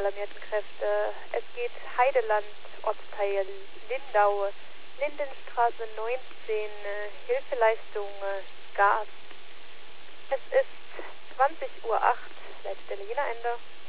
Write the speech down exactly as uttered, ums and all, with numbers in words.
alarmierten Kräfte. Es geht Heideland, Ortsteil Lindau, Lindenstraße neunzehn, äh, Hilfeleistung äh, Gas. Es ist zwanzig Uhr acht, Leitstelle Jena Ende.